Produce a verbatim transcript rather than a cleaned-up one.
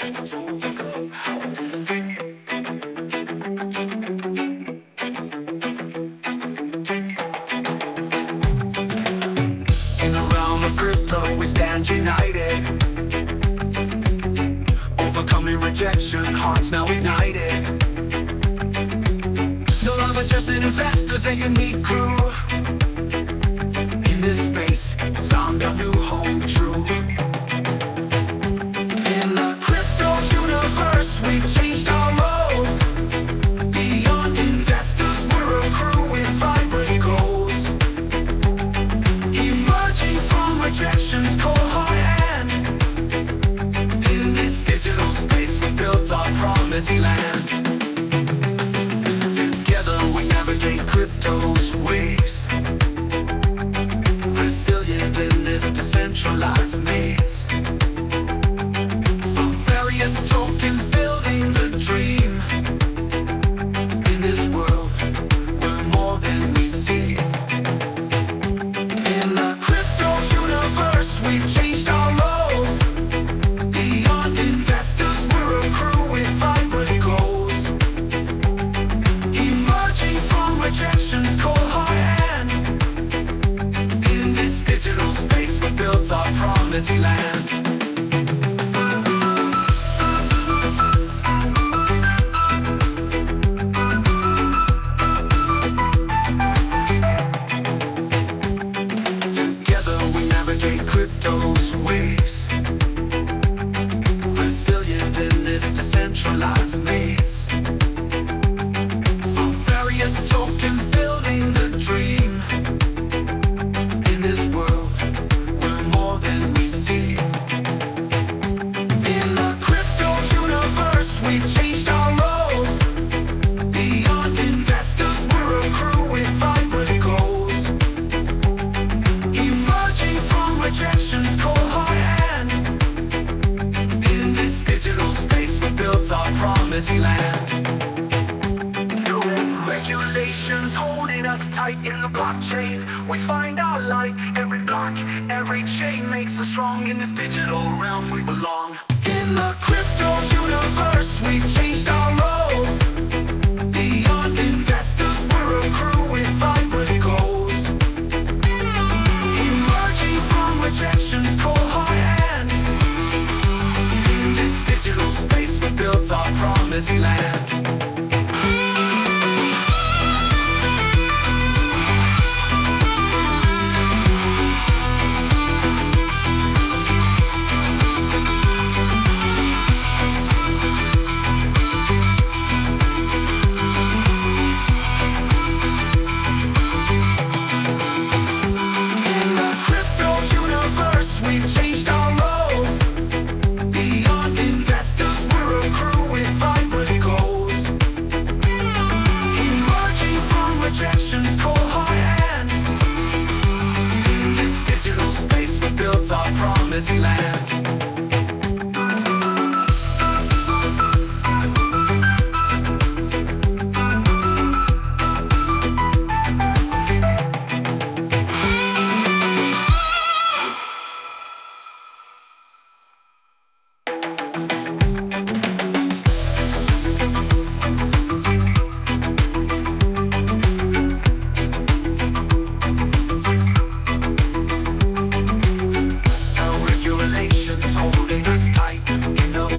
In the realm of crypto, we stand united, overcoming rejection, hearts now ignited. No longer just investors, a unique crew. In this space, found our new home true. In the crypto universe, we've changed our roles. Beyond investors, we're a crew with vibrant goals. Emerging from rejection's cold hard hand. In this digital space, we built our promised land. Together we navigate crypto's waves, resilient in this decentralized maze. From various tokens building the dream. In this world, we're more than we see. In the crypto universe, we've changed our roles. Beyond investors, we're a crew with vibrant goals. Emerging from rejection's cold hard hand. In this digital space, we built our promised land. Together we navigate crypto's waves, resilient in this decentralized maze. From various tokens building the dream. In this world, we're more than we see. In the crypto universe, we've changed our roles. Beyond investors, we're a crew with vibrant goals. Emerging from rejection's cold hard hand. In this digital space, we built our promised land. Regulations holding us tight in the blockchain. We find our light. Every block, every chain makes us strong. In this digital realm we belong. In the crypto universe, we've changed our roles. Beyond investors, we're a crew with vibrant goals. Emerging from rejection's cold hard hand. In this digital space, we built our promised land.